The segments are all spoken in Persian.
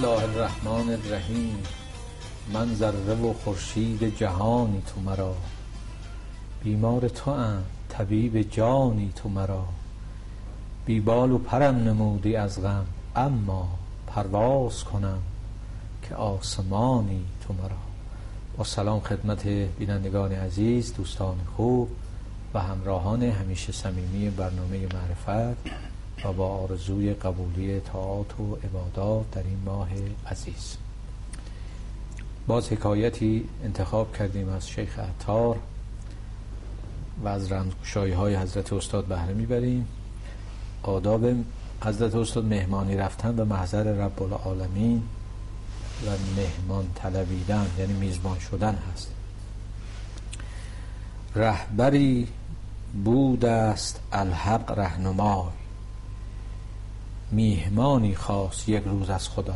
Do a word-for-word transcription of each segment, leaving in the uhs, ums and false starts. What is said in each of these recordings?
الله الرحمن الرحیم. من ذره و خورشید جهانی تو مرا، بیمار تو ام طبیب جانی تو مرا. بی بال و پرم نمودی از غم، اما پرواز کنم که آسمانی تو مرا. با سلام خدمت بینندگان عزیز، دوستان خوب و همراهان همیشه صمیمی برنامه معرفت و با آرزوی قبولی طاعات و عبادات در این ماه عزیز. باز حکایتی انتخاب کردیم از شیخ عطار و از رمزگشایی های حضرت استاد بهره میبریم. آداب حضرت استاد مهمانی رفتن و محضر رب العالمین و مهمان طلبیدن، یعنی میزبان شدن هست. رهبری بود است الحق رهنمای، میهمانی خواست یک روز از خدا.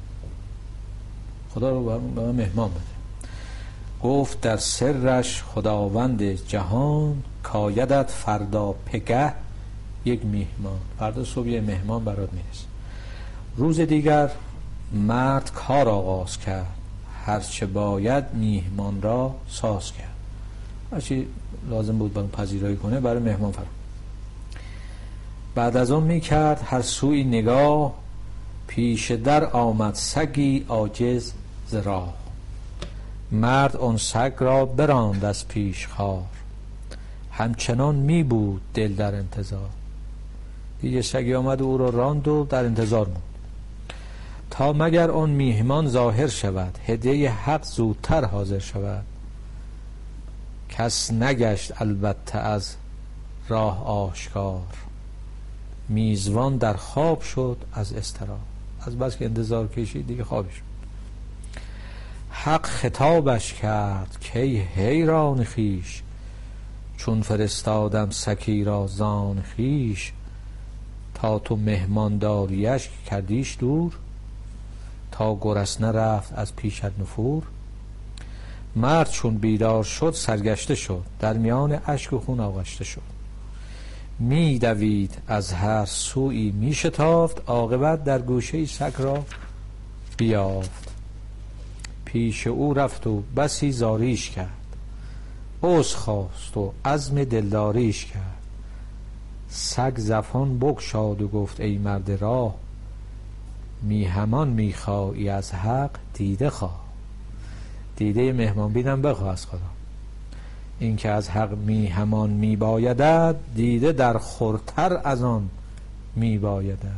خدا رو به من مهمان بده. گفت در سرش خداوند جهان، کایدت فردا پگه یک میهمان. فردا صبح یه مهمان برات میرسه. روز دیگر مرد کار آغاز کرد، هرچه باید میهمان را ساز کرد. هرچی لازم بود باید پذیرایی کنه برای مهمان فرام. بعد از اون میکرد هر سوی نگاه، پیش در آمد سگی عاجز ز راه. مرد اون سگ را براند از پیش خار، همچنان می بود دل در انتظار. یه سگی آمد و او را راند و در انتظار بود تا مگر اون میهمان ظاهر شود، هدیه حق زودتر حاضر شود. کس نگشت البته از راه آشکار، میزبان در خواب شد از اضطراب. از بس که انتظار کشید دیگه خوابش شد. حق خطابش کرد که ای حیران خویش، چون فرستادم سکی را زان خویش. تا تو مهمانداریش کردیش دور، تا گرسنه رفت از پیشت نفور. مرد چون بیدار شد سرگشته شد، در میان اشک و خون آغشته شد. می دوید از هر سوی می شتافت، عاقبت در گوشه سگ را بیافت. پیش او رفت و بسی زاریش کرد، عذر خواست و عزم دلداریش کرد. سگ زفان بگشاد و گفت ای مرد راه، می همان می خواهی از حق دیده خواه. دیده مهمان بینم بخواه از خدا. این که از حق می همان می بایدد، دیده در خورتر از آن می بایدد.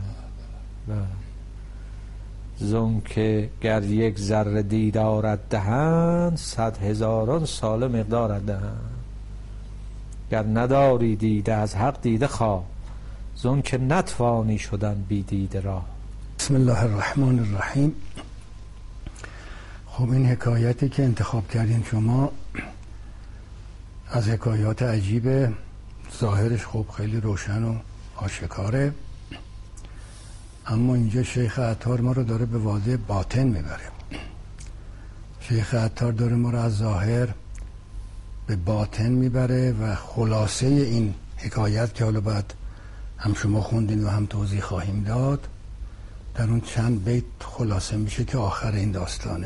زون که گر یک ذره دیدارت دهند، صد هزاران ساله مقدارت دهند. گر نداری دیده از حق دیده خواه، زون که نتوانی شدن بی دیده راه. بسم الله الرحمن الرحیم. خب این حکایتی که انتخاب کردین شما از حکایات عجیبه، ظاهرش خب خیلی روشن و آشکاره، اما اینجا شیخ عطار ما رو داره به واضح باطن میبره. شیخ عطار داره ما رو از ظاهر به باطن میبره و خلاصه این حکایت که حالا بعد هم شما خوندین و هم توضیح خواهیم داد، در اون چند بیت خلاصه میشه که آخر این داستانه.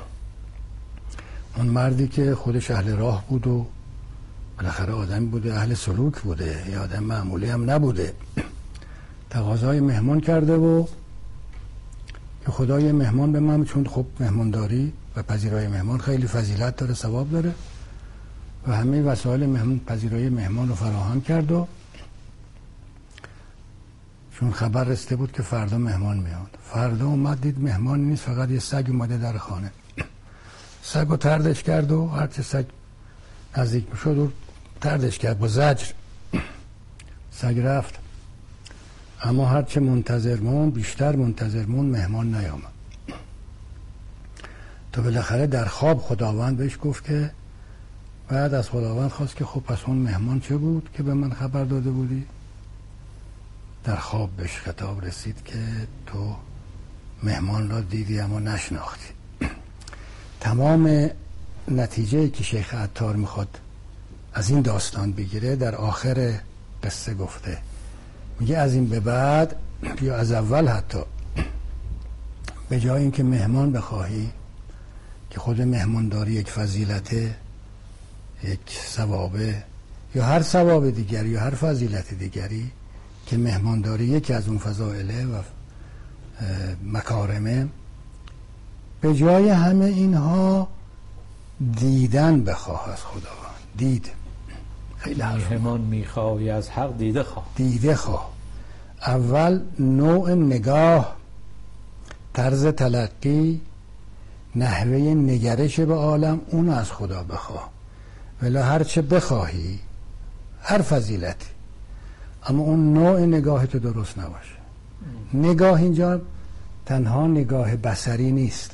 اون مردی که خودش اهل راه بود و بالاخره آدم بوده، اهل سلوک بوده، یا آدم معمولی هم نبوده، تقاضای مهمان کرده و که خدای مهمان به من، چون خب مهمانداری و پذیرای مهمان خیلی فضیلت داره، ثواب داره و همه وسایل مهمان پذیرای مهمان رو فراهم کرد. و چون خبر رسیده بود که فردا مهمان میاد، فردا اومد دید مهمان نیست، فقط یه سگ اومده در خانه. سگ رو طردش کرد و هرچه سگ نزدیک میشد و طردش کرد با زجر. سگ رفت، اما هرچه منتظر موند، بیشتر منتظر موند، مهمان نیامد. تو بالاخره در خواب خداوند بهش گفت که بعد از خداوند خواست که خب پس اون مهمان چه بود که به من خبر داده بودی؟ در خواب بهش خطاب رسید که تو مهمان را دیدی اما نشناختی. تمام نتیجه که شیخ عطار میخواد از این داستان بگیره در آخر قصه گفته. میگه از این به بعد یا از اول حتی به جای اینکه مهمان بخواهی که خود مهمانداری یک فضیلته، یک ثوابه، یا هر ثواب دیگری یا هر فضیلت دیگری که مهمانداری یکی از اون فضائله و مکارمه، به جای همه اینها دیدن بخواه از خداوند. دید خیلی مهمان میخواهی از حق دیده خواه. دیده خواه. اول نوع نگاه، طرز تلقی، نحوه نگرش به عالم، اون از خدا بخواه. ولی هر چه بخواهی، هر فضیلتی، اما اون نوع نگاهت درست نباشه. نگاه اینجا تنها نگاه بصری نیست،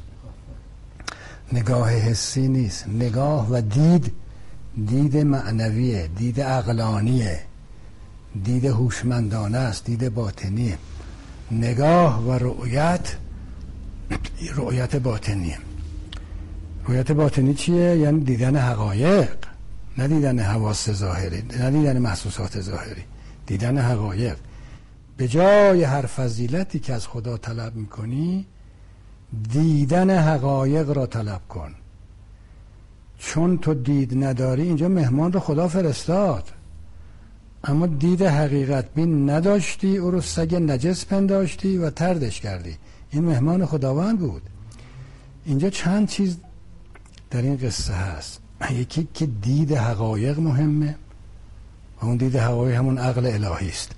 نگاه حسی نیست. نگاه و دید، دید معنویه، دید عقلانیه، دید هوشمندانه است، دید باطنیه. نگاه و رؤیت، رؤیت باطنیه. رؤیت باطنی چیه؟ یعنی دیدن حقایق، نه دیدن حواس ظاهری، نه دیدن محسوسات ظاهری، دیدن حقایق. به جای هر فضیلتی که از خدا طلب میکنی، دیدن حقایق را طلب کن. چون تو دید نداری، اینجا مهمان رو خدا فرستاد، اما دید حقیقت بین نداشتی، او رو سگ نجس پنداشتی و طردش کردی. این مهمان خداوند بود. اینجا چند چیز در این قصه هست. یکی که دید حقایق مهمه و اون دید حقایق همون عقل الهی است.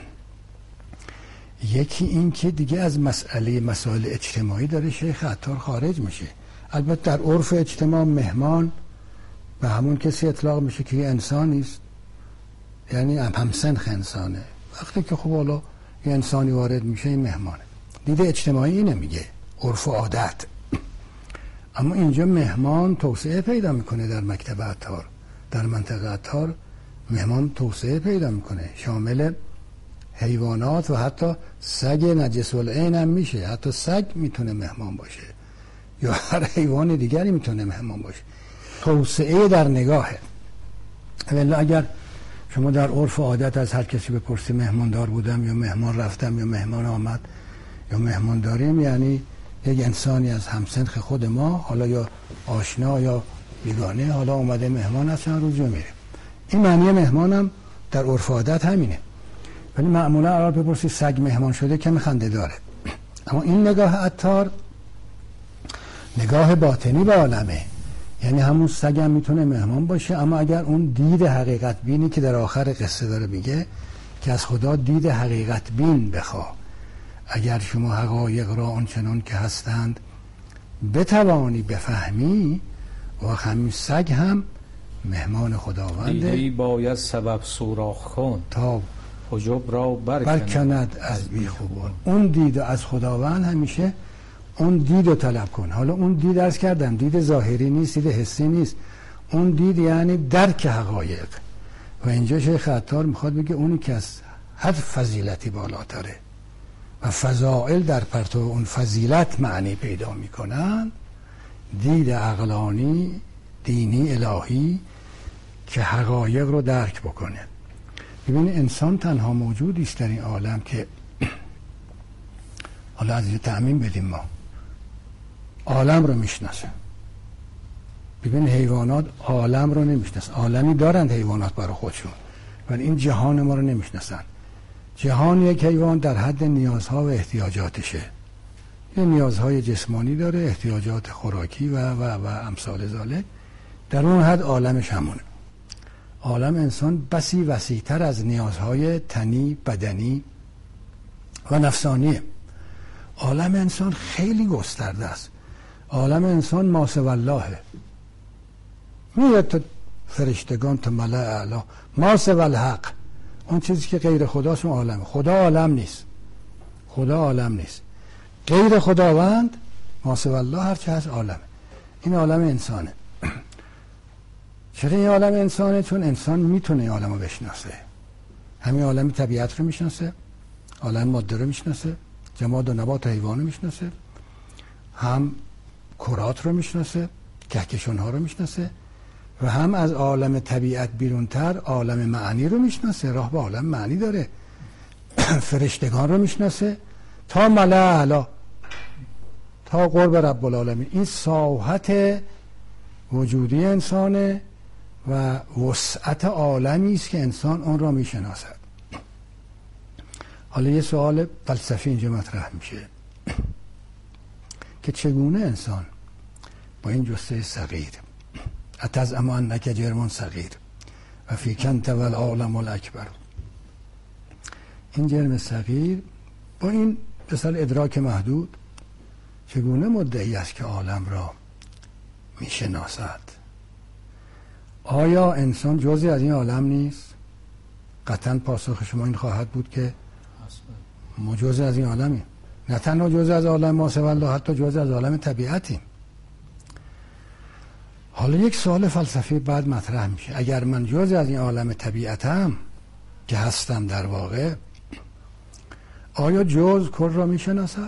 یکی این که دیگه از مسئله مسائل اجتماعی داره شیخ عطار خارج میشه. البته در عرف اجتماع مهمان به همون کسی اطلاق میشه که یه انسانی است، یعنی همسنخ انسانه. وقتی که خب حالا یه انسانی وارد میشه این مهمانه. دید اجتماعی نمیگه، عرف و عادت. اما اینجا مهمان توسعه پیدا میکنه. در مکتب عطار، در منطقه عطار مهمان توسعه پیدا میکنه، شامل حیوانات و حتی سگ نجس العین هم میشه. حتی سگ میتونه مهمان باشه یا هر حیوان دیگری میتونه مهمان باشه. توسعه در نگاهه. ولی اگر شما در عرف و عادت از هر کسی بپرسی مهماندار بودم یا مهمان رفتم یا مهمان آمد یا مهمان داریم، یعنی یک انسانی از همسنخ خود ما، حالا یا آشنا یا بیگانه، حالا اومده مهمان هست چند روز میره. این معنی مهمانم در عرف و عادت همینه. ولی معمولا اگر بپرسی سگ مهمان شده که میخنده داره. اما این نگاه عطار نگاه باطنی به عالمه، یعنی همون سگ هم میتونه مهمان باشه. اما اگر اون دید حقیقت بینی که در آخر قصه داره میگه که از خدا دید حقیقت بین بخواه، اگر شما حقایق را آنچنان که هستند بتوانی بفهمی، و همین سگ هم مهمان خداونده. دیده‌ای باید سبب سوراخ کن تا حجب را برکند, برکند از بیخوبان. اون دید از خداوند همیشه اون دید رو طلب کن. حالا اون دید عرض کردم دید ظاهری نیست، دید حسی نیست. اون دید یعنی درک حقایق. و اینجا شیخ عطار میخواد بگه اونی که از هر فضیلتی بالاتره و فضائل در پرتو اون فضیلت معنی پیدا میکنن، دید عقلانی دینی الهی که حقایق رو درک بکنه. ببین انسان تنها موجودی است در این عالم که حالا از یه تعمیم بدیم ما عالم رو میشناسه. ببین حیوانات عالم رو نمیشناسن. عالمی دارند حیوانات برای خودشون، ولی این جهان ما رو نمیشناسن. جهان یک حیوان در حد نیازها و احتیاجاتشه. یه نیازهای جسمانی داره، احتیاجات خوراکی و و و امثال ذالک. در اون حد عالمش همونه. عالم انسان بسی وسیع‌تر از نیازهای تنی، بدنی و نفسانیه. عالم انسان خیلی گسترده است. عالم انسان ما سوی اللهه. میره تا فرشتگان، تا ملأ اعلی، ما سوی الحق. اون چیزی که غیر خداست اون عالمه. خدا عالم نیست. خدا عالم نیست. غیر خداوند ما سوی الله هر چه هست عالمه. این عالم انسانه. چرا این عالم انسانه؟ چون انسان میتونه این عالم رو بشناسه. همین عالم طبیعت رو میشناسه، عالم ماده رو میشناسه، جماد و نبات و حیوان رو میشناسه، هم کرات رو میشناسه، کهکشان ها رو میشناسه، و هم از عالم طبیعت بیرونتر عالم معنی رو میشناسه. راه به عالم معنی داره. فرشتگان رو میشناسه تا ملأ اعلی. تا قرب رب العالمین. این ساحت وجودی انسانه و وسعت عالمی است که انسان اون را میشناسد. حالا یه سوال فلسفی اینجا مطرح میشه که چگونه انسان با این جثه صغیر، اتزعم انک جرم صغیر و فیک انت والعالم الاکبر، این جرم صغیر با این مثلا ادراک محدود چگونه مدعی است که عالم را میشناسد؟ آیا انسان جزئی از این عالم نیست؟ قطعا پاسخ شما این خواهد بود که ما جزئی از این عالمیم. نه تنها جزئی از عالم ما سوی الله، حتی جزئی از عالم طبیعتیم. حالا یک سوال فلسفی بعد مطرح میشه، اگر من جزئی از این عالم طبیعتم که هستم در واقع، آیا جز کل را میشناسد؟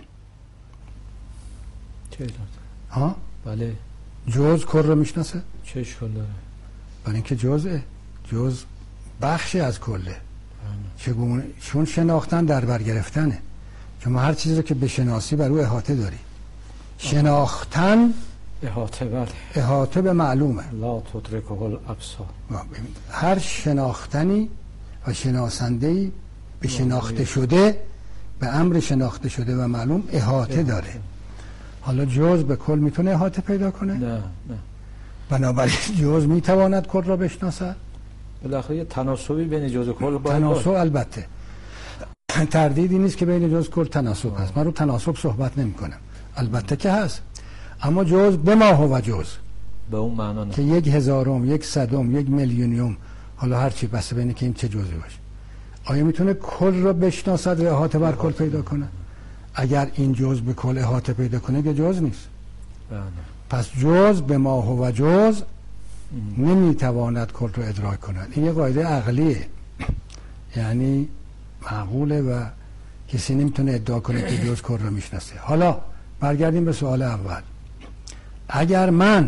چه ها؟ بله. جز کل را میشناسه؟ چه اشکال داره؟ برای اینکه جزءه، جز بخشی از کله. چگونه؟ چون شناختن در بر گرفتنه. شما هر چیزی رو که بشناسی بر او احاطه داری. شناختن احاطه، بله، احاطه به معلومه. لا تدرکه الابصار. هر شناختنی و شناسنده‌ای به شناخته شده، به امر شناخته شده و معلوم احاطه داره. حالا جز به کل میتونه احاطه پیدا کنه؟ نه نه. بنابراین جز میتواند کل را بشناسد؟ بالاخره یه تناسبی بین جز و کل باید تناسب البته تردیدی نیست که بین جز کل تناسب هست. من رو تناسب صحبت نمی کنم، البته که هست، اما جز به ما هو جز به اون معنا نه که یک هزارم، یک صدم، یک میلیونیوم، حالا هر چی بسته بینه که این چه جزئی باشه. آیا میتونه کل را بشناسد و احاطه بر کل پیدا کنه؟ اگر این جز به کل احاطه پیدا کنه که جز نیست. بله. پس جز به ما هو جز نمیتواند کل رو ادراک کند. این یه قاعده عقلیه، یعنی معقوله و کسی نمیتونه ادعا کنه که جز کل رو میشناسه. حالا برگردیم به سوال اول. اگر من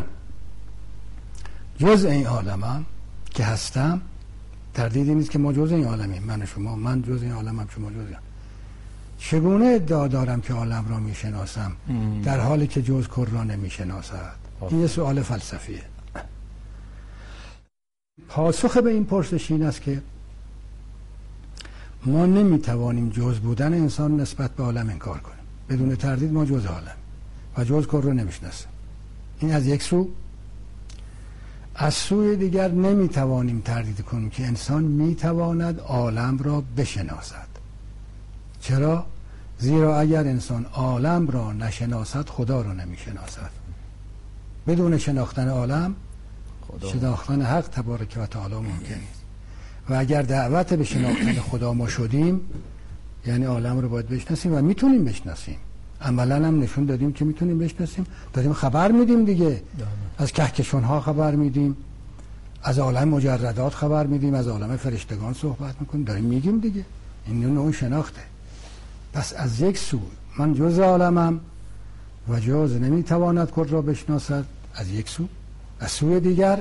جز این عالمم که هستم، تردیدی نیست که ما جز این عالمیم، من و شما، من جز این عالمم، شما جز این، چگونه ادعا دارم که عالم را میشناسم در حالی که جز کل را نمیشناسد؟ این یه سوال فلسفیه. پاسخ به این پرسش این است که ما نمیتوانیم جز بودن انسان نسبت به عالم انکار کنیم. بدون تردید ما جز عالم و جز کل رو نمیشناسیم. این از یک سو. از سوی دیگر نمیتوانیم تردید کنیم که انسان میتواند عالم را بشناسد. چرا؟ زیرا اگر انسان عالم را نشناسد خدا را نمیشناسد. بدون شناختن عالم شناختن حق تبارک و تعالی ممکن نیست. و اگر دعوت به شناختن خدا ما شدیم، یعنی عالم رو باید بشناسیم و میتونیم بشناسیم. عملا هم نشون دادیم که میتونیم بشناسیم، داریم خبر میدیم دیگه. دانه. از کهکشان ها خبر میدیم، از عالم مجردات خبر میدیم، از عالم فرشتگان صحبت میکنیم، داریم میگیم دیگه. این نوع شناخته. پس از یک سو من جز عالمم و جز نمیتواند کل را بشناسد، از یک سو. از سوی دیگر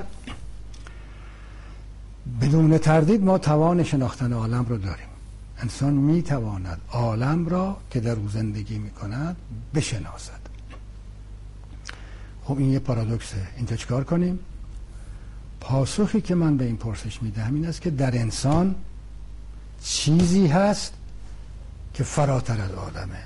بدون تردید ما توان شناختن عالم رو داریم. انسان میتواند عالم را که در او زندگی میکند بشناسد. خب این یه پارادوکسه. اینجا چیکار کنیم؟ پاسخی که من به این پرسش میدهم این است که در انسان چیزی هست که فراتر از عالمه.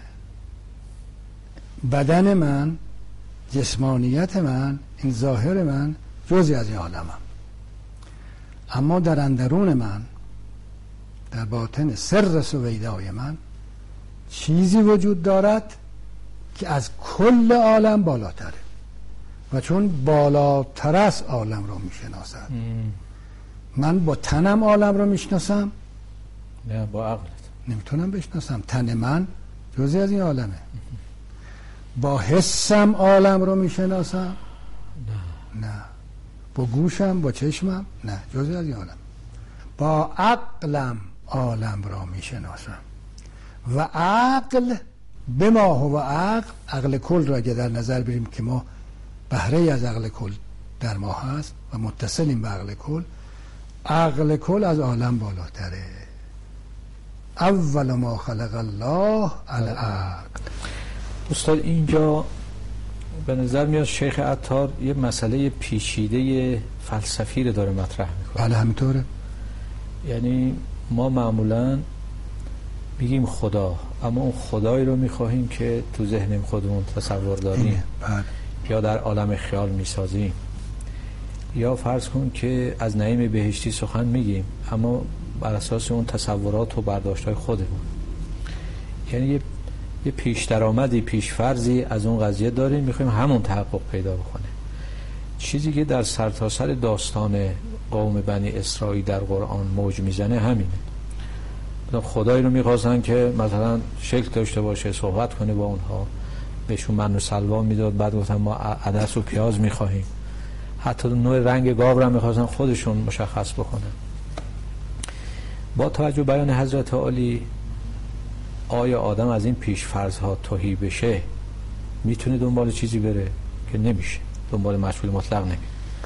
بدن من، جسمانیت من، این ظاهر من جزئی از این عالمم، اما در اندرون من، در باطن سر سویدای من چیزی وجود دارد که از کل عالم بالاتره و چون بالاتر از عالم رو میشناسد. من با تنم عالم رو میشناسم؟ نه، با عقلت نمیتونم بشناسم. تن من جزئی از این عالمه. با حسم عالم رو میشناسم؟ نه. نه. با گوشم، با چشمم؟ نه، جزئی از این عالم. با عقلم عالم را میشناسم و عقل به ما هو عقل، عقل کل را اگه در نظر بریم که ما بهره از عقل کل در ما هست و متصلیم به عقل کل، عقل کل از عالم بالاتره. اول ما خلق الله العقل. استاد اینجا به نظر میاد شیخ عطار یه مسئله پیچیده فلسفی رو داره مطرح میکنه. بله همینطوره. یعنی ما معمولا میگیم خدا، اما اون خدایی رو میخواهیم که تو ذهن خودمون تصور داریم، بله. یا در عالم خیال میسازیم، یا فرض کن که از نعیم بهشتی سخن میگیم اما بر اساس اون تصورات و برداشت‌های خودمون. یعنی یه یه پیش درآمدی، پیش فرضی از اون قضیه داریم، میخوایم همون تحقق پیدا بکنه. چیزی که در سرتاسر داستان قوم بنی اسرائیل در قرآن موج میزنه همینه. خدایی رو میخواستن که مثلا شکل داشته باشه، صحبت کنه با اونها، بهشون من و سلوا میداد، بعد گفتن ما عدس و پیاز میخواهیم. حتی نوع رنگ گاو رو میخواستن خودشون مشخص بکنن. با توجه بیان حضرت عالی، آیا آدم از این پیش فرضها تهی بشه میتونه دنبال چیزی بره؟ که نمیشه، دنبال مشمول مطلق نمیره.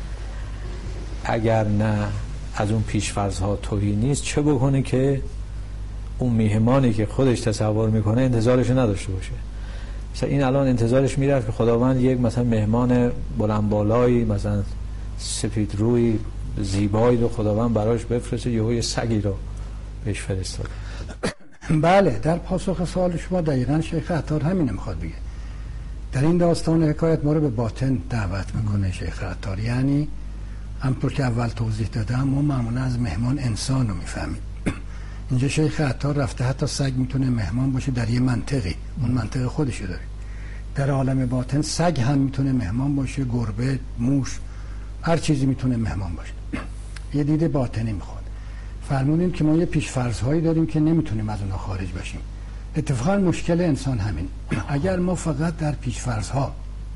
اگر نه از اون پیش فرضها تهی نیست، چه بکنه که اون میهمانی که خودش تصور میکنه انتظارش نداشته باشه؟ مثلا این الان انتظارش میرفت که خداوند یک مثلا مهمان بلند بالایی، مثلا سفید روی زیبایی رو خداوند براش بفرسته، یهو یه سگی رو بهش فرستاده. بله، در پاسخ سوال شما دقیقاً شیخ عطار همینه میخواد بگه. در این داستان حکایت ما رو به باطن دعوت میکنه شیخ عطار. یعنی همونطور که اول توضیح دادم، ما معمولا از مهمان انسان رو میفهمیم. اینجا شیخ عطار رفته حتی سگ میتونه مهمان باشه در یه منطقی، اون منطقه خودشو داره. در عالم باطن سگ هم میتونه مهمان باشه، گربه، موش، هر چیزی میتونه مهمان باشه. یه دید باطنی میخواد. فرمودیم که ما یه پیش‌فرض‌هایی داریم که نمیتونیم از اونها خارج بشیم. اتفاقا مشکل انسان همین. اگر ما فقط در پیش‌فرض‌ها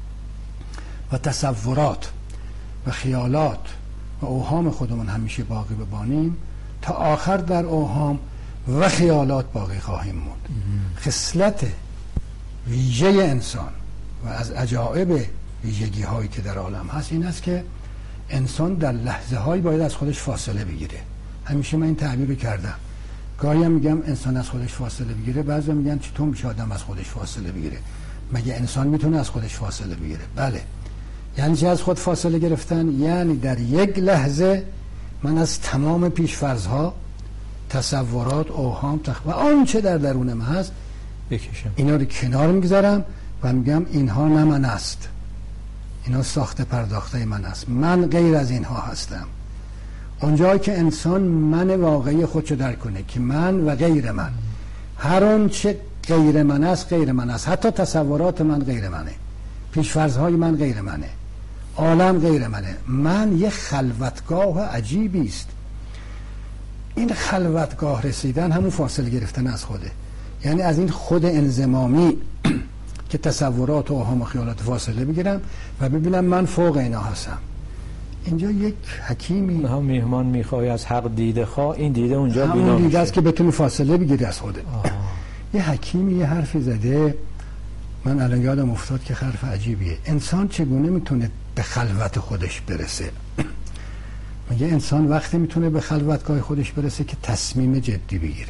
و تصورات و خیالات و اوهام خودمون همیشه باقی بمانیم، تا آخر در اوهام و خیالات باقی خواهیم موند. خصلت ویژه انسان و از عجایب ویژگی هایی که در عالم هست این است که انسان در لحظه هایی باید از خودش فاصله بگیره. همیشه من این تعبیر رو کردم. گاهی هم میگم انسان از خودش فاصله بگیره، بعضی میگن چطور میشه آدم از خودش فاصله بگیره؟ مگه انسان میتونه از خودش فاصله بگیره؟ بله. یعنی چه از خود فاصله گرفتن؟ یعنی در یک لحظه من از تمام پیش‌فرض‌ها، تصورات، اوهام و آنچه در درونم هست بکشم، اینا رو کنار میگذارم و میگم اینها نه من است، اینا ساخته پرداخته من است، من غیر از اینها هستم. اونجایی که انسان من واقعی خودشو درک کنه که من و غیر من، هر اون چه غیر من است غیر من است، حتی تصورات من غیر منه، پیش‌فرض‌های من غیر منه، عالم غیر منه، من یه خلوتگاه عجیبی است. این خلوتگاه رسیدن همون فاصله گرفتن از خوده. یعنی از این خود انضمامی که تصورات و اوهام و خیالات فاصله بگیرم و ببینم من فوق اینا هستم. اینجا یک حکیمی هم میهمان میخوای از حق دیده خواه، این دیده اونجا بینا همون دیده میشه. است که بتونی فاصله بگیری از خوده. آه. یه حکیمی یه حرفی زده، من الان یادم افتاد که حرف عجیبیه. انسان چگونه میتونه به خلوت خودش برسه؟ میگه انسان وقتی میتونه به خلوتگاه خودش برسه که تصمیم جدی بگیره.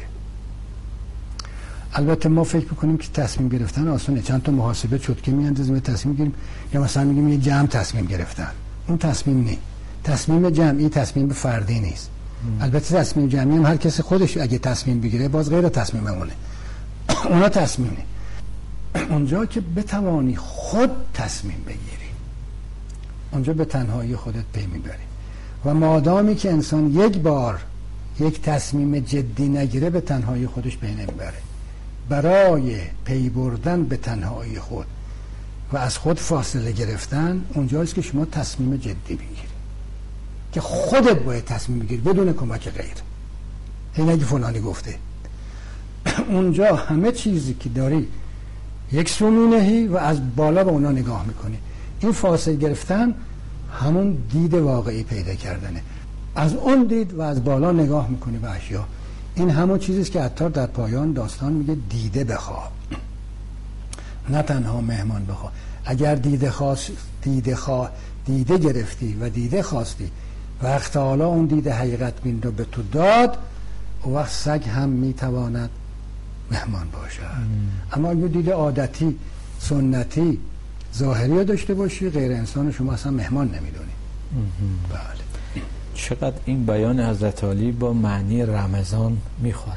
البته ما فکر میکنیم که تصمیم گرفتن آسونه، چند تا محاسبه چتکی میاندازیم تصمیم گیریم، یا مثلا میگیم یه جمع تصمیم گرفتن. اون تصمیم نیست. تصمیم جمعی تصمیم فردی نیست. ام. البته تصمیم جمعی هم هر کسی خودش اگه تصمیم بگیره باز غیر تصمیم اونه. اونا تصمیم نیست. اونجا که بتوانی خود تصمیم بگیری، اونجا به تنهایی خودت پی میبری. و مادامی که انسان یک بار یک تصمیم جدی نگیره به تنهایی خودش پی نمیبره. برای پی بردن به تنهایی خود و از خود فاصله گرفتن اونجاست که شما تصمیم جدی بگیری که خودت باید تصمیم بگیری بدون کمک غیر. این اگه فلانی گفته اونجا همه چیزی که داری یک سو مینهی و از بالا به اونا نگاه میکنی. این فاصله گرفتن همون دید واقعی پیدا کردنه. از اون دید و از بالا نگاه میکنی به اشیا. این همون چیزیست که عطار در پایان داستان میگه دیده بخواه، نه تنها مهمان بخواه. اگر دیده خواست دیده خواه دیده گرفتی و دیده خواستی وقت حالا اون دیده حقیقت بین رو به تو داد، و وقت سگ هم میتواند مهمان باشد. ام. اما اگه دیده عادتی سنتی ظاهری داشته باشی، غیر انسان شما اصلا مهمان نمیدونی. بله. چقدر این بیان حضرت علی با معنی رمضان میخوره.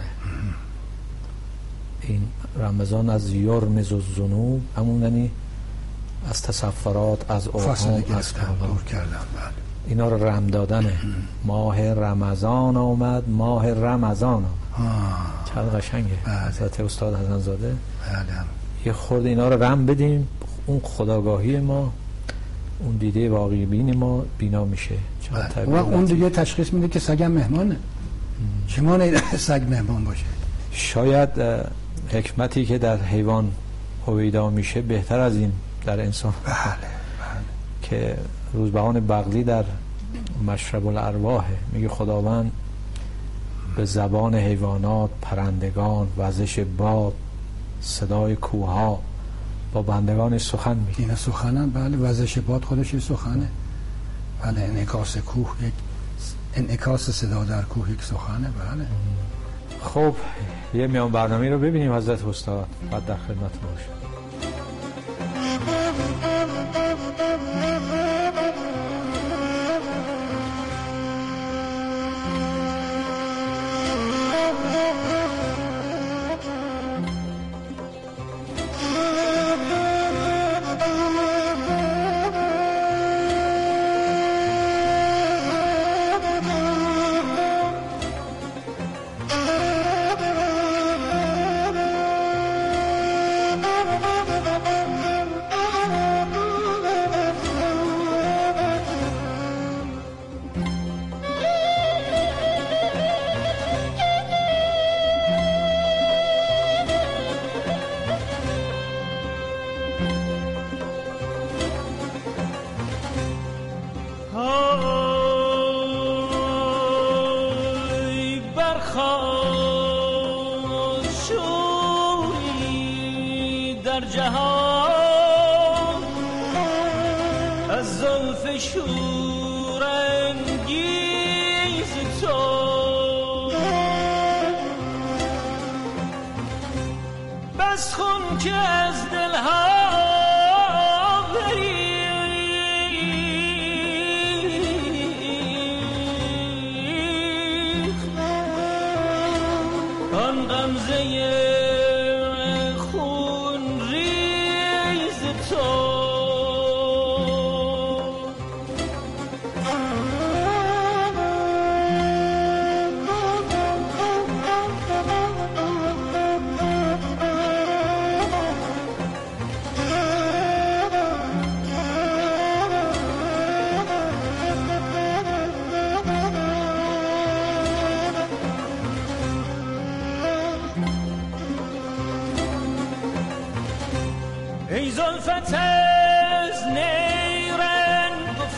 این رمضان از یرمز الذنوب، همون یعنی از تصفرات، از اوهام، از دور کردن. بله. اینا رو رم دادنه. ماه رمضان آمد، ماه رمضان آمد. چقدر قشنگه. بله. حضرت استاد حسن‌زاده. بله. یه خورده اینا رو رم بدیم، اون خداگاهی ما، اون دیده واقعی بین ما بینا میشه. بله. و اون دیگه تشخیص میده که سگم مهمانه. شما نه سگ مهمان باشه. شاید حکمتی که در حیوان هویدا میشه بهتر از این در انسان. بله. بله. که روزبهان بغلی در مشرب الارواح میگه خداوند به زبان حیوانات، پرندگان، وزش باد، صدای کوها با بندگان سخن میگه. اینا سخنن. بله. وزش باد خودش سخنه. بله. انعکاس کوه یک انعکاس صدا در کوه یک سخنه. بله. خب یه میان برنامه رو ببینیم حضرت استاد، بعد در خدمت باشیم. ای زلفت از نیرنگ و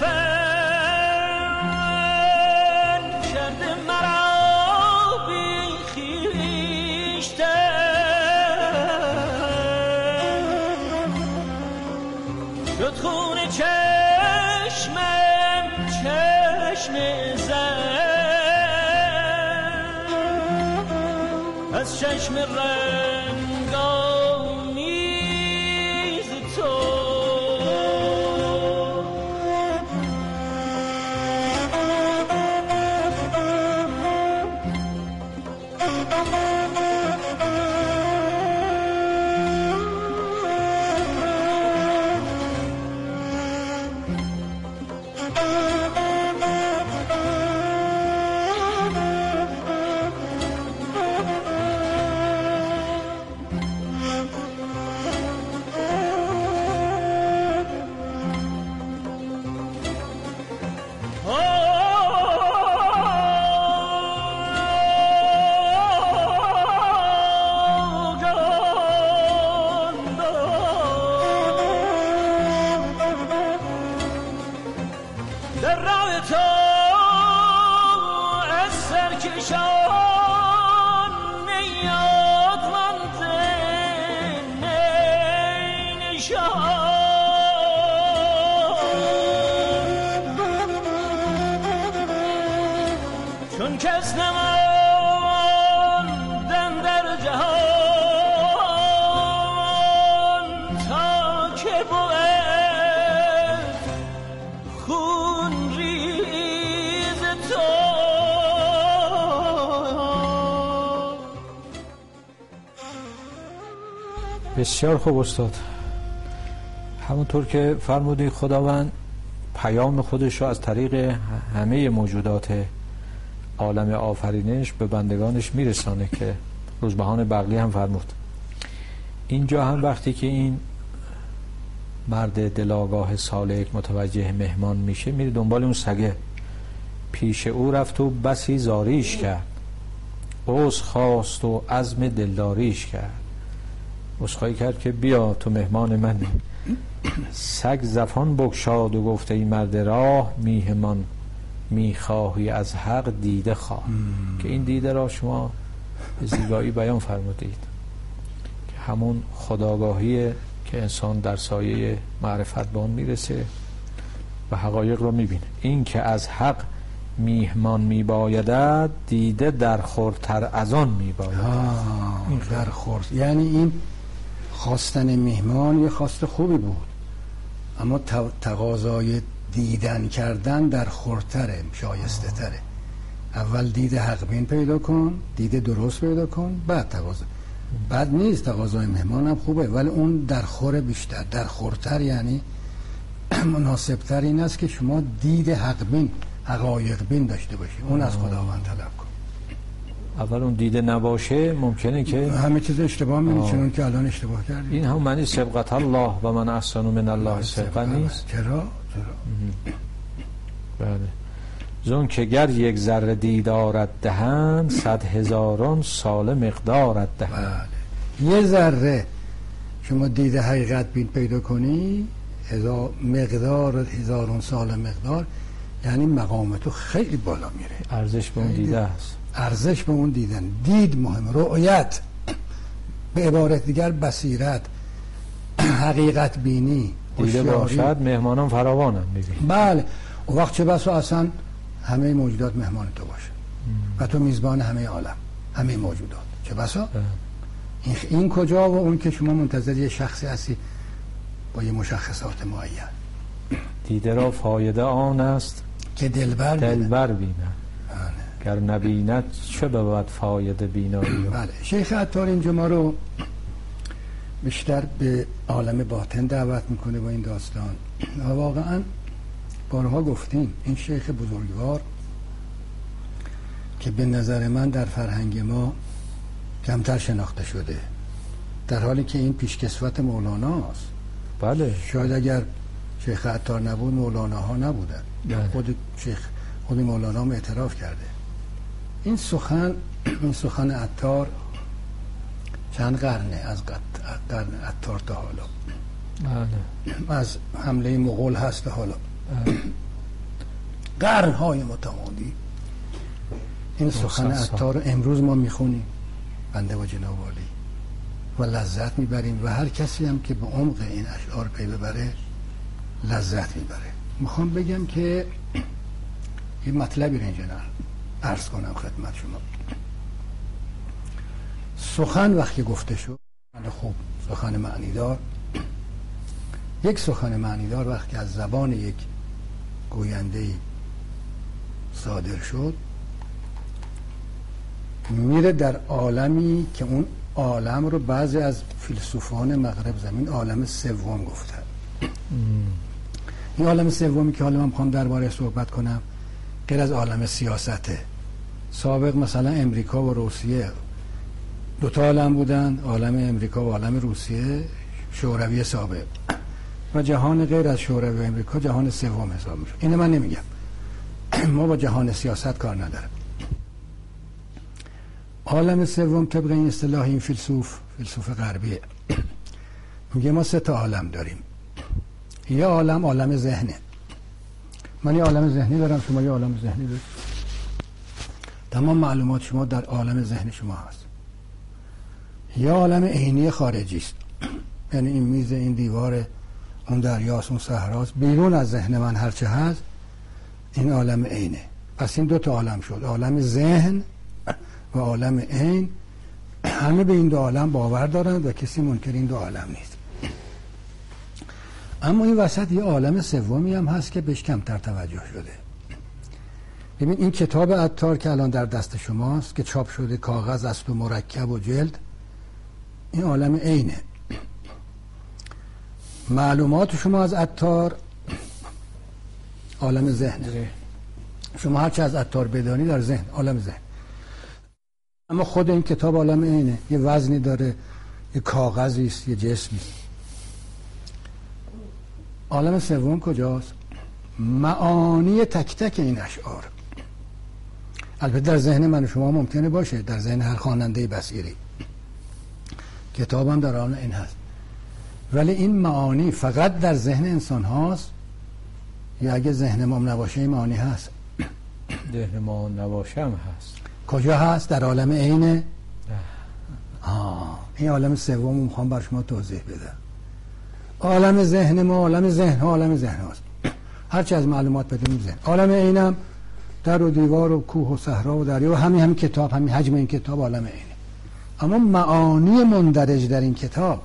فن کرده مرا بی خویشتن، شد خون چشمم چشم زن از چشم رنگان چون کس نماندن در جهان تا بسیار خوب استاد. همونطور که فرمودید خداوند پیام خودش رو از طریق همه موجودات عالم آفرینش به بندگانش میرسانه که روزبهان بغلی هم فرمود. اینجا هم وقتی که این مرد دلاگاه سالک متوجه مهمان میشه، میره دنبال اون سگه. پیش او رفت و بسی زاریش کرد، عذر خواست و عزم دلداریش کرد. عذرخواهی کرد که بیا تو مهمان منی. سگ زفان بگشاد و گفته ای مرد راه، میهمان میخواهی از حق دیده خواه. که این دیده را شما به زیبایی بیان فرمودید که همون خودآگاهی که انسان در سایه معرفت به آن میرسه و حقایق رو میبینه. این که از حق میهمان میبایدد، دیده در خورتر از آن میباید. این در خورت یعنی این خواستن مهمان یه خواست خوبی بود، اما تقاضای دیدن کردن در خورتره، شایسته تره. اول دید حق بین پیدا کن، دید درست پیدا کن، بعد تقاضا. بعد نیست تقاضای مهمان هم خوبه، ولی اون در خور بیشتر، در خورتر یعنی مناسبتر این است که شما دید حق بین، حقایق بین داشته باشی. اون از خداوند طلب کن. اول اون دیده نباشه ممکنه که همه چیز اشتباه می‌بینی، چون که الان اشتباه کردی. این هم معنی سبقت الله و من احسن من الله سبقا نیست. چرا؟ چرا؟ بله. زون که گر یک ذره دیدارت دهند، صد هزاران سال مقدارت دهند. بله. یه ذره شما دید حقیقت بین پیدا کنی، هزار مقدار هزاران سال مقدار، یعنی مقام تو خیلی بالا میره. ارزش به اون دیده است. ارزش به اون دیدن. دید مهم، رؤیت، به عبارت دیگر بصیرت، حقیقت بینی، دیده باشد مهمانان فراوانند. میبینی. بله. اون وقت چه بسا اصلا همه موجودات مهمان تو باشه و تو میزبان همه عالم، همه موجودات. چه بسا این, این کجا و اون که شما منتظر یه شخصی هستی با یه مشخصات معین. دیده را فایده آن است که دلبر دلبر بیند، گر نبیند چه بود فایده بینایی. بله. شیخ عطار اینجا ما رو بیشتر به عالم باطن دعوت میکنه با این داستان و واقعا بارها گفتیم این شیخ بزرگوار که به نظر من در فرهنگ ما کمتر شناخته شده، در حالی که این پیشکسوت مولاناست. بله. شاید اگر شیخ عطار نبود مولانا ها نبودن. بله. خود شیخ خود مولانا هم اعتراف کرده. این سخن این سخن عطار چند قرنه، از قرن عطار تا حالا. بله. از حمله مغول هست تا حالا. بله. قرنهای متمادی این سخن عطار رو امروز ما میخونیم بنده و جناب عالی و لذت میبریم و هر کسی هم که به عمق این اشعار پی ببره لذت میبره. میخوام بگم که یه مطلبی رو اینجا عرض کنم خدمت شما. سخن وقتی گفته شد خوب، سخن معنیدار، یک سخن معنیدار وقتی از زبان یک گوینده صادر شد میره در عالمی که اون عالم رو بعضی از فیلسوفان مغرب زمین عالم سوم گفتن. این عالم سومی که حالا من میخوام درباره صحبت کنم غیر از عالم سیاسته. سابق مثلا امریکا و روسیه دو تا عالم بودن، عالم امریکا و عالم روسیه شوروی سابق، و جهان غیر از شوروی و امریکا جهان سوم حساب میشه. اینو من نمیگم، ما با جهان سیاست کار نداریم. عالم سوم طبق این اصطلاح این فیلسوف فیلسوف غربیه میگه ما سه تا عالم داریم. یه عالم عالم ذهنه، من یه عالم ذهنی دارم، شما یه عالم ذهنی دارید، تمام معلومات شما در عالم ذهن شما هست. یه عالم عینی خارجی است، یعنی این میز، این دیوار، اون دریاست، اون صحراست، بیرون از ذهن من هرچه هست این عالم عینه. پس این دو تا عالم شد، عالم ذهن و عالم عین. همه به این دو عالم باور دارند و کسی منکر این دو عالم نیست. اما این وسط یه عالم سومی هم هست که بهش کمتر توجه شده. ببین این کتاب عطار که الان در دست شماست که چاپ شده، کاغذ است و مرکب و جلد، این عالم عینه. معلومات شما از عطار عالم ذهن، شما هرچه از عطار بدانی در ذهن، عالم ذهن. اما خود این کتاب عالم اینه، یه وزنی داره، یه کاغذی است، یه جسمی. عالم سوم کجاست؟ معانی تک تک این اشعار. البته در ذهن من و شما ممکنه باشه، در ذهن هر خواننده بصیری. کتابم در آن این هست، ولی این معانی فقط در ذهن انسان هاست یا اگه ذهن ما نباشه این معانی هست؟ ذهن ما نباشه هم هست. کجا هست؟ در عالم عینه. آه این عالم سوم میخوام بر شما توضیح بدم. عالم ذهن ما عالم ذهن ها عالم ذهن هاست، هرچی از معلومات بدیم ذهن. عالم عینم در و دیوار و کوه و صحرا و دریا و همین همین کتاب، همین حجم این کتاب عالم عینه. اما معانی مندرج در این کتاب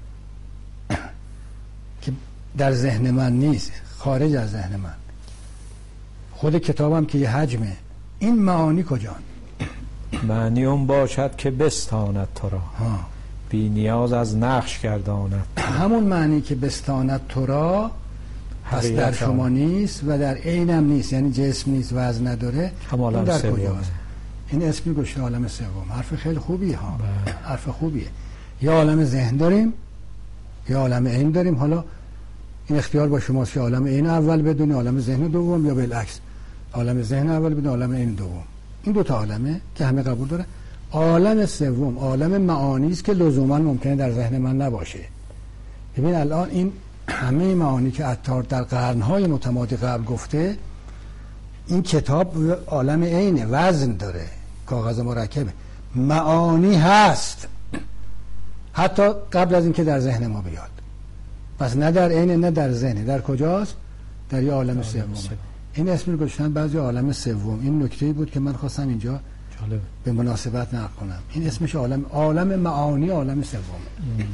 که در ذهن من نیست، خارج از ذهن من، خود کتابم که یه حجمه، این معانی کجان؟ معنی اون باشد که بستاند تو را، بی نیاز از نقش گرداند. همون معنی که بستاند تو را پس در شما نیست و در عینم نیست، یعنی جسم نیست، وزن نداره. این در کجاست؟ این اسمی گوشه عالم سوم. حرف خیلی خوبیه ها، حرف خوبیه. یا عالم ذهن داریم یا عالم عین داریم. حالا این اختیار با شماست که عالم عین اول بدونی، عالم ذهن دوم، یا بالعکس عالم ذهن اول بدونی، عالم عین دوم. این دو تا عالمه که همه قبول داره. عالم سوم عالم معانی است که لزوما ممکنه در ذهن من نباشه. ببین الان این همه معانی که عطار در قرنهای متمادی قبل گفته، این کتاب عالم عینه، وزن داره، کاغذ مرکبه، معانی هست حتی قبل از اینکه در ذهن ما بیاد. پس نه در عین نه در ذهن. در کجاست؟ در یه عالم سوم. این اسم رو گذاشتن بعضی عالم سوم. این نکته‌ای بود که من خواستم اینجا جالب به مناسبت نقل کنم. این اسمش عالم عالم معانی عالم سومه.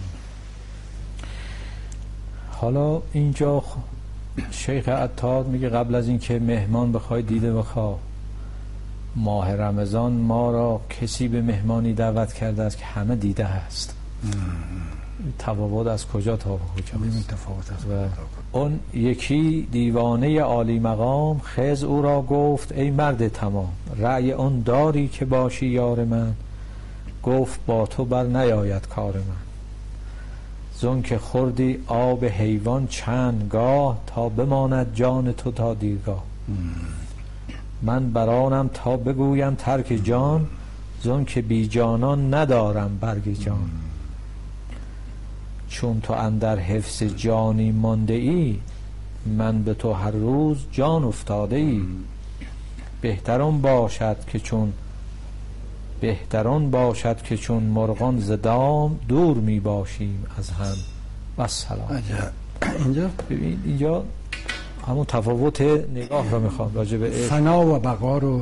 حالا اینجا شیخ عطار میگه قبل از اینکه مهمان بخوای دیده بخواه، ماه رمضان ما را کسی به مهمانی دعوت کرده است که همه دیده هست. تفاوت از کجا تا کجا؟ این تفاوت است. و اون یکی دیوانه عالی مقام خز او را گفت ای مرد تمام، رأی اون داری که باشی یار من، گفت با تو بر نیاید کار من. زن که خوردی آب حیوان چند گاه، تا بماند جان تو تا دیرگاه. من برانم تا بگویم ترک جان، زن که بی جانان ندارم برگ جان. چون تو اندر حفظ جانی مانده ای، من به تو هر روز جان افتاده ای. بهترون باشد که چون بهترون باشد که چون مرغان ز دام، دور می باشیم از هم و سلام. اینجا ببین اینجا همون تفاوت نگاه رو میخوام راجع به فنا و بقا رو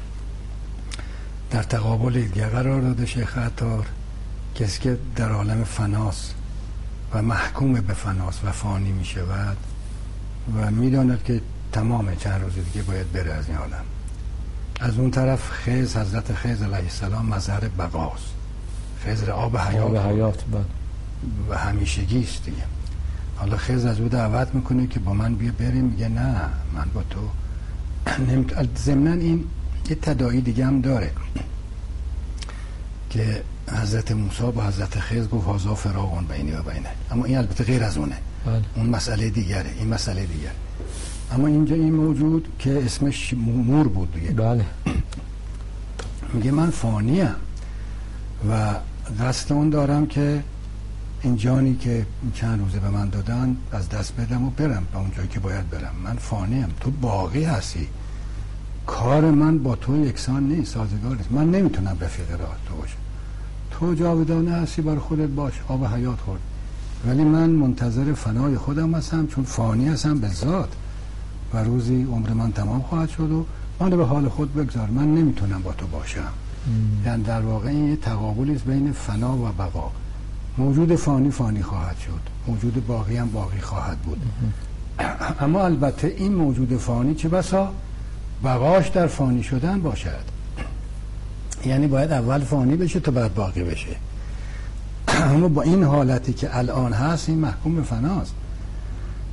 در تقابل دیگه قرار داده شیخ عطار. کسی که در عالم فناست و محکوم به فناست و فانی می شود و میداند که تمام چند روز دیگه باید بره از این عالم. از اون طرف خضر، حضرت خضر علیه السلام مظهر بقاست. خضر آب حیات, آب حیات و همیشگی است دیگه. حالا خضر از او دعوت میکنه که با من بیا بریم، میگه نه من با تو نمیتونم. ضمناً این یه تداعی دیگه هم داره که حضرت موسی با حضرت خضر گفت هذا فراق بینی و بینک، اما این البته غیر از اونه. بله. اون مسئله دیگره، این مسئله دیگره. اما اینجا این موجود که اسمش مور بود دیگه، بله، میگه من فانیم و قصد اون دارم که این جانی که چند روزه به من دادن از دست بدم و برم به اون جایی که باید برم. من فانیم، تو باقی هستی، کار من با تو یکسان نیست، سازگار نیست. من نمیتونم رفیق راه تو باشم. تو جاودانه هستی، بر خودت باش، آب حیات خورد، ولی من منتظر فنای خودم هستم، چون فانی هستم به ذات و روزی عمر من تمام خواهد شد و من به حال خود بگذار، من نمیتونم با تو باشم. یعنی در واقع این یه تقابلی است بین فنا و بقا. موجود فانی فانی خواهد شد، موجود باقی هم باقی خواهد بود. اما البته این موجود فانی چه بسا بقاش در فانی شدن باشد، یعنی باید اول فانی بشه تا بعد باقی بشه. اما با این حالتی که الان هست این محکوم به فناست.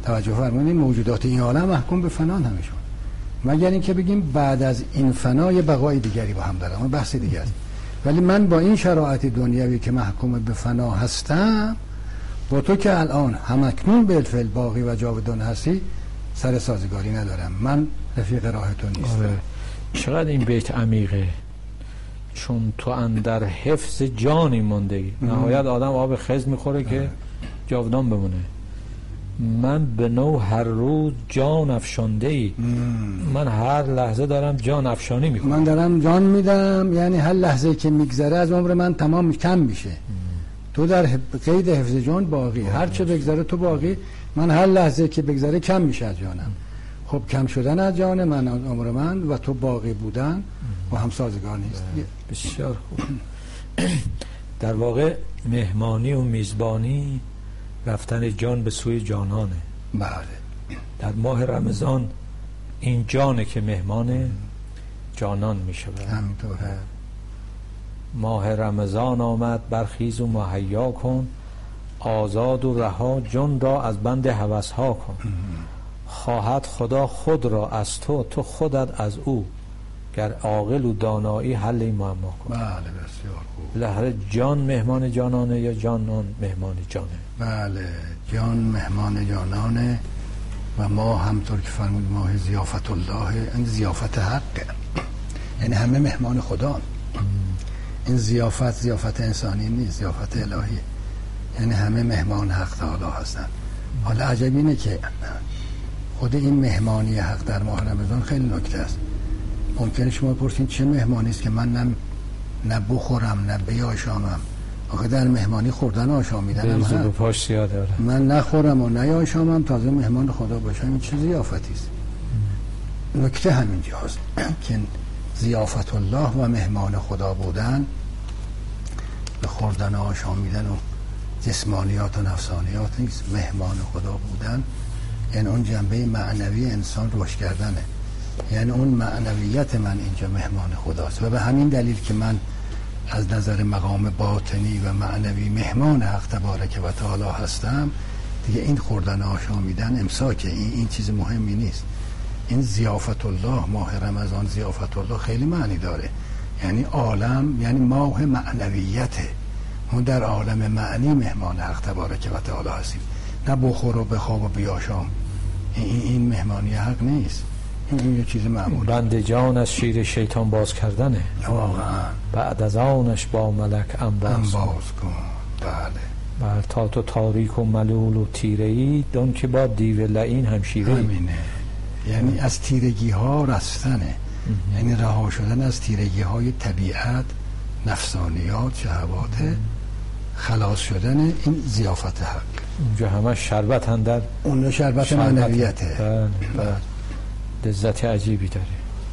توجه فرمایید موجودات این عالم محکوم به فنا همشون، مگر اینکه بگیم بعد از این فنا یه بقای دیگری با هم دارن، اون بحث دیگه است. ولی من با این شرایط دنیوی که محکوم به فنا هستم، با تو که الان همکنون بالفعل باقی و جاودان هستی سر سازگاری ندارم، من رفیق راه تو نیستم. آره. چقدر این بیت عمیقه، چون تو اندر حفظ جانی موندگی. نهایت آدم آب خز میخوره که جاودان بمونه. من به نو هر روز جان افشانده ای، من هر لحظه دارم جان افشانی میکنم، من دارم جان میدم، یعنی هر لحظه که میگذره از عمر من تمام کم میشه. تو در قید حفظ جان باقی، هر چه بگذره تو باقی، من هر لحظه که بگذره کم میشه از جانم. خب کم شدن از جان من، از عمر من و تو باقی بودن و هم سازگار نیست. بسیار خوب. در واقع مهمانی و میزبانی رفتن جان به سوی جانانه. بله. در ماه رمضان این جانه که مهمان جانان میشه. همینطوره. ماه رمضان آمد برخیز و مهیا کن، آزاد و رها جان را از بند هوس ها کن. خواهد خدا خود را از تو، تو خودت از او، گر عاقل و دانایی حل این معما کن. بله بسیار خوب. بالاخره جان مهمان جانانه یا جانان مهمان جانه؟ بله، جان مهمان جانانه و ما همطور که فرمود ماه ضیافت الله، این ضیافت حقه، یعنی همه مهمان خدا. این ضیافت ضیافت انسانی نیست، ضیافت الهی، یعنی همه مهمان حق تعالی هستن. حالا عجب اینه که خود این مهمانی حق در ماه رمضان خیلی نکته است. ممکنه شما پرسین چه مهمانی است که من نه نه بخورم نه بیاشامم. آخه در مهمانی خوردن و آشامیدن هم پاش زیاده. من نخورم و نیاشامم تازه مهمان خدا باشم، این چه ضیافتی است؟ نکته همینجاست که ضیافت الله و مهمان خدا بودن به خوردن و آشامیدن و جسمانیات و نفسانیات نیست. مهمان خدا بودن یعنی اون جنبه معنوی انسان رشد کردنه، یعنی اون معنویت من اینجا مهمان خداست و به همین دلیل که من از نظر مقام باطنی و معنوی مهمان حق تبارک و تعالی هستم، دیگه این خوردن و آشامیدن امساکه، این این چیز مهمی نیست. این ضیافت الله، ماه رمضان ضیافت الله خیلی معنی داره، یعنی عالم، یعنی ماه معنویته. ما در عالم معنی مهمان حق تبارک و تعالی هستیم، نه بخور و بخواب و بیاشام. این این مهمانی حق نیست، این یه چیز معمولی. بند جان از شیر شیطان باز کردنه واقعا. بعد از آنش با ملک انباز کن. بله. بر تا تو تاریک و ملول و تیره ای، دون که با دیو لعین همشیره. همینه، یعنی از تیرگی ها رستنه، یعنی رها شدن از تیرگی های طبیعت، نفسانیات، شهوات، خلاص شدن. این ضیافت حق. اونجا همه شربت اندر، اون شربت, شربت معنویته. بله بله. لذت عجیبی داره.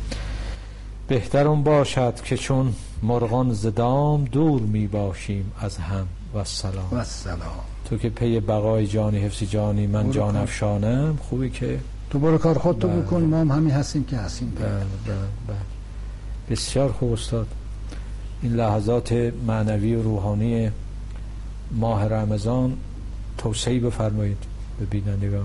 بهتر اون باشد که چون مرغان زدام دور می باشیم از هم و سلام. و سلام. تو که پی بقای جانی حفظ جانی من جان افشانم، خوبی که تو برو کار خودتو بکن، ما هم همین هستیم که هستیم. بله بله بله. بسیار خوب استاد. این لحظات معنوی و روحانی ماه رمضان توصیه بفرمایید به بینندگان.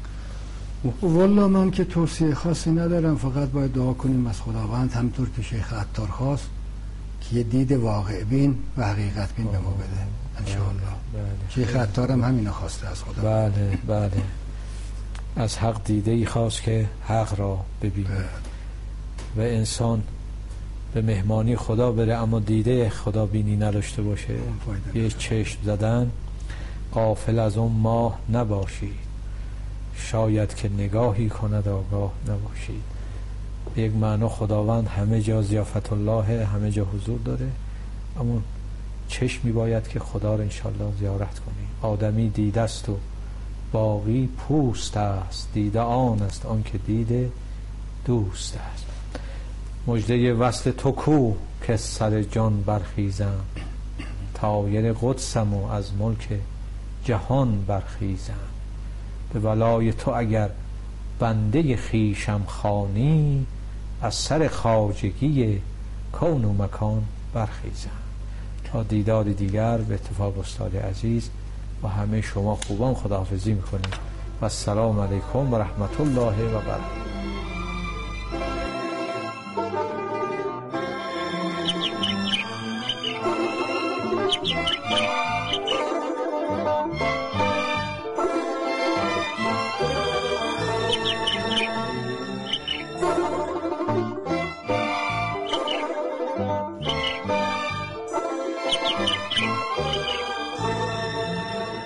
والله من که توصیه خاصی ندارم، فقط باید دعا کنیم از خداوند همطور که شیخ عطار خواست که یه دید واقع بین و حقیقت بین به ما بده انشاءالله. شیخ عطار هم همینو خواسته از خدا. بله بله. از حق دیده ای خواست که حق را ببینه و انسان به مهمانی خدا بره اما دیده خدا بینی نداشته باشه. یه چشم زدن غافل از اون ماه نباشید، شاید که نگاهی کند آگاه نباشید. به یک معنا خداوند همه جا ضیافت الله، همه جا حضور داره، اما چشمی باید که خدا رو انشالله زیارت کنیم. آدمی دیده است و باقی پوست است، دیده آن است آن که دیده دوست است. مژده وصل تو کو که سر جان برخیزم، طایر قدسم و از ملک جهان برخیزم. به ولای تو اگر بنده خیشم خوانی، از سر خواجگی کون و مکان برخیزم. تا دیدار دیگر به اتفاق استاد عزیز و همه شما خوبان خداحافظی میکنیم. و السلام علیکم و رحمت الله و برکاته.